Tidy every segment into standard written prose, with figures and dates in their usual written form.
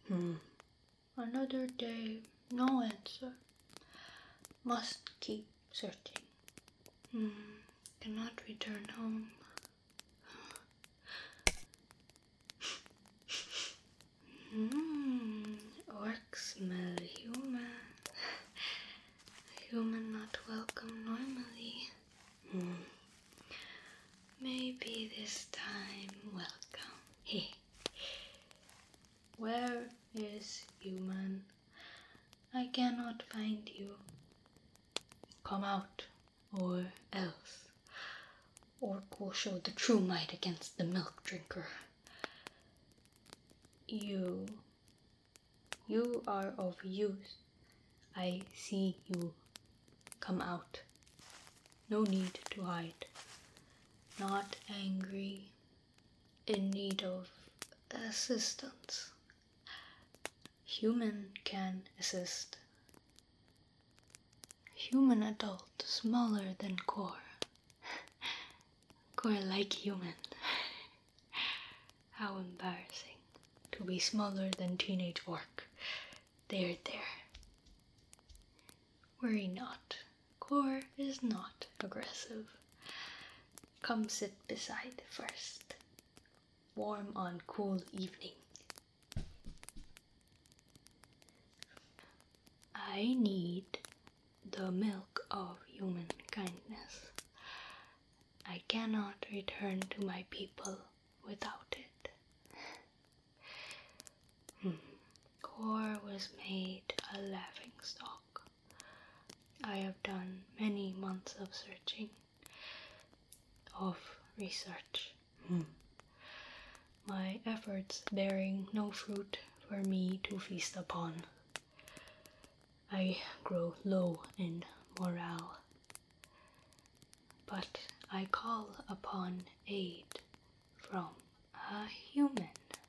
Another day, no answer. Must keep searching. Cannot return home. Orc smell human. Human not welcome normally. Maybe this time welcome. Hey. Where is human? I cannot find you. Come out, or else. Orc will show the true might against the milk drinker. You are of use. I see you. Come out. No need to hide. Not angry. In need of assistance. Human can assist. Human adult smaller than core. Core like human. How embarrassing to be smaller than teenage orc. There. Worry not. Core is not aggressive. Come sit beside first. Warm on cool evening. I need the milk of human kindness. I cannot return to my people without it. Core was made a laughingstock. I have done many months of searching, of research. My efforts bearing no fruit for me to feast upon. I grow low in morale, but I call upon aid from a human.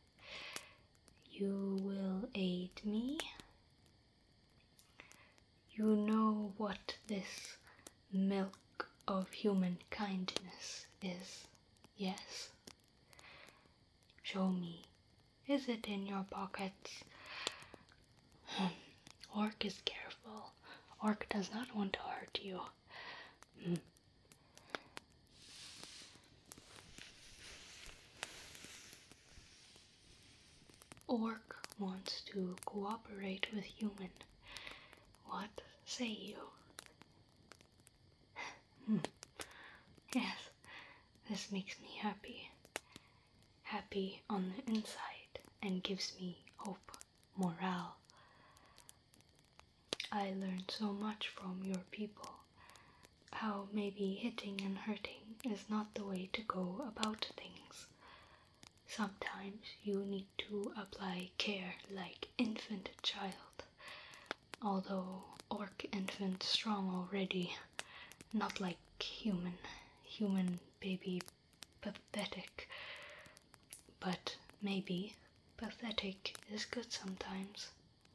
You will aid me? You know what this milk of human kindness is, yes? Show me. Is it in your pockets? Orc is careful. Orc does not want to hurt you. Orc wants to cooperate with human. What say you? Yes, this makes me happy. Happy on the inside and gives me hope, morale. I learned so much from your people. How maybe hitting and hurting is not the way to go about things. Sometimes you need to apply care like infant child. Although orc infant strong already, not like human baby pathetic. But maybe pathetic is good sometimes.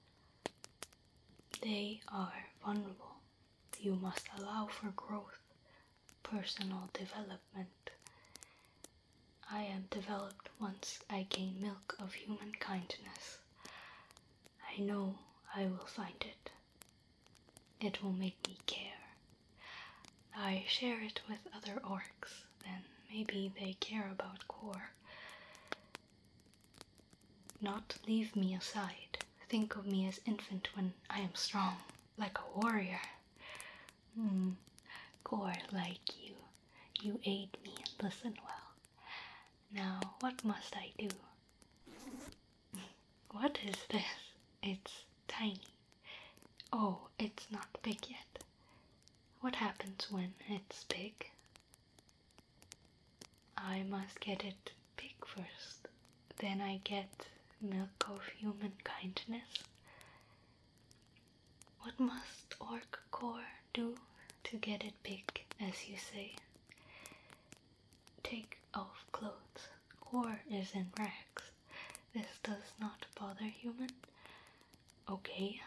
They are vulnerable. You must allow for growth, personal development. I am developed once I gain milk of human kindness. I know I will find it. It will make me care. I share it with other orcs, then maybe they care about core. Not leave me aside. Think of me as infant when I am strong, like a warrior. Core like you. You aid me and listen well. Now, what must I do? What is this? It's tiny. Oh, it's not big yet. What happens when it's big? I must get it big first. Then I get milk of human kindness. What must orc core do to get it big, as you say? Take off clothes. Core is in rags. This does not bother human. Okay.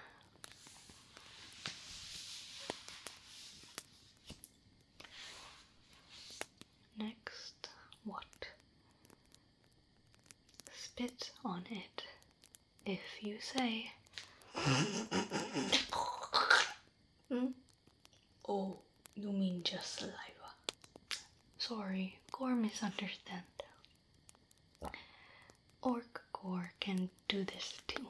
Next, what? Spit on it. if you say. Oh, you mean just saliva. Sorry, Gore misunderstand. Orc Gore can do this too.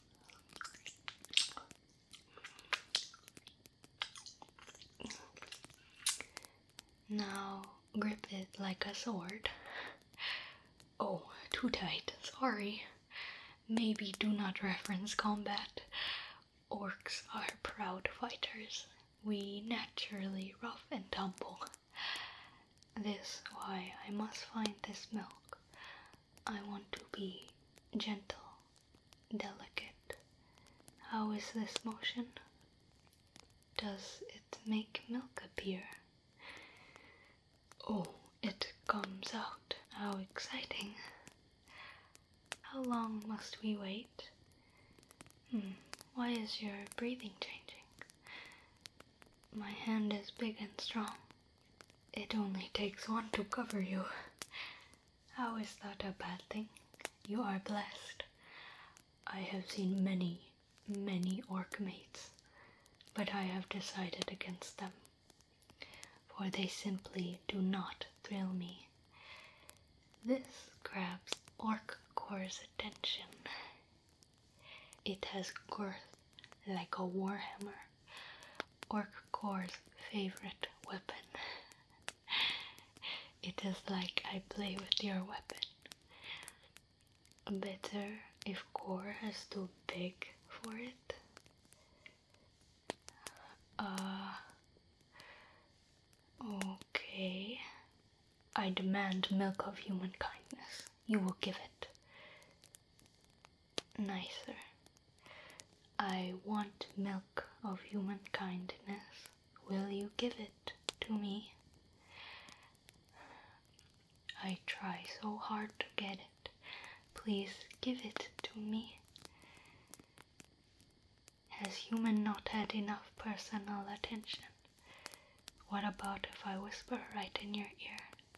Now grip it like a sword. Oh, too tight, sorry. Maybe do not reference combat. Orcs are proud fighters. We naturally rough and tumble. This why I must find this milk. I want to be gentle, delicate. How is this motion? Does it make milk appear? Oh, it comes out. How exciting. How long must we wait? Why is your breathing changing? My hand is big and strong. It only takes one to cover you. How is that a bad thing? You are blessed. I have seen many, many orc mates, but I have decided against them, for they simply do not thrill me. This grabs Orc Gore's attention. It has girth like a warhammer, Orc Gore's favorite weapon. It is like I play with your weapon. Better if Gore is too big for it. Okay. I demand milk of human kindness. You will give it. Nicer. I want milk of human kindness. Will you give it to me? I try so hard to get it. Please give it to me. Has human not had enough personal attention? What about if I whisper right in your ear?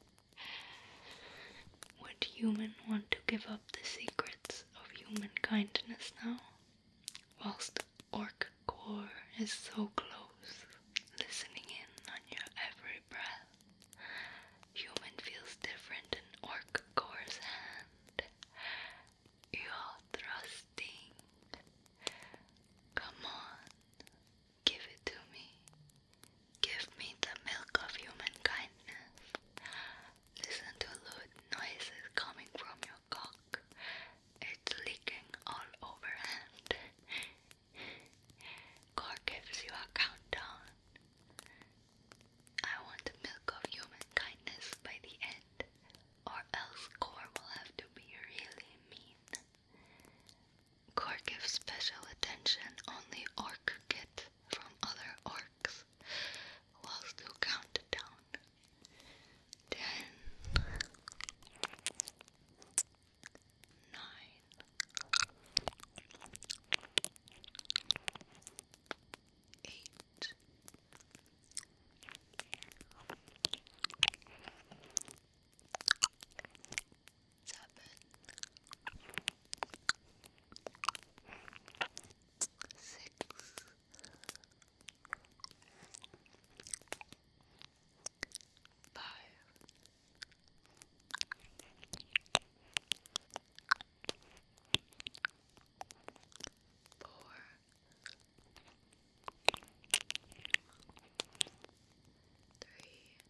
Would human want to give up the secrets of human kindness now? Whilst Orc Gore is so close, listening in on your every breath. Human feels different in Orc Gore's hand. You're thrusting. Come on, give it to me. Give me the milk of human kindness. Listen to loud noises coming from your cock. It's leaking all over hand. Gore gives you a countdown. I want the milk of human kindness by the end, or else Gore will have to be really mean. Gore gives special attention only orc get from other orcs, whilst you count down. 10, 9, 8, 7, 6, 5, 4, 3,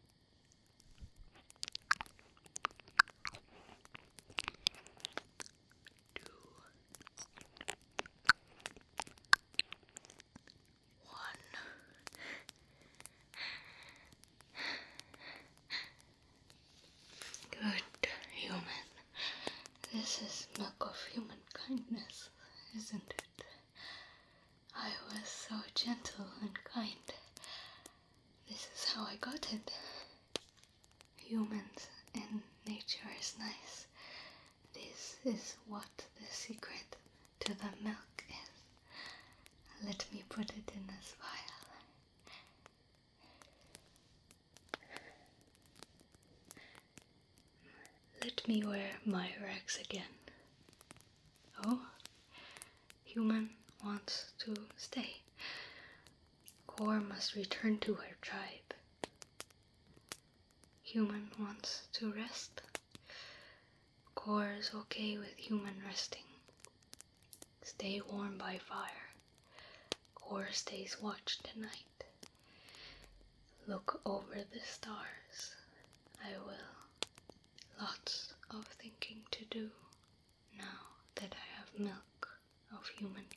2, 1. Good human. This is milk of human kindness, isn't it? I was so gentle and kind. This is how I got it. Humans in nature is nice. This is what the secret to the milk is. Let me put it in this vial. Let me wear my rags again. Oh, Human wants to stay. Core must return to her tribe. Human wants to rest. Core is okay with human resting. Stay warm by fire. Core stays watch tonight. Look over the stars. I will. Lots of thinking to do now that I have milk of human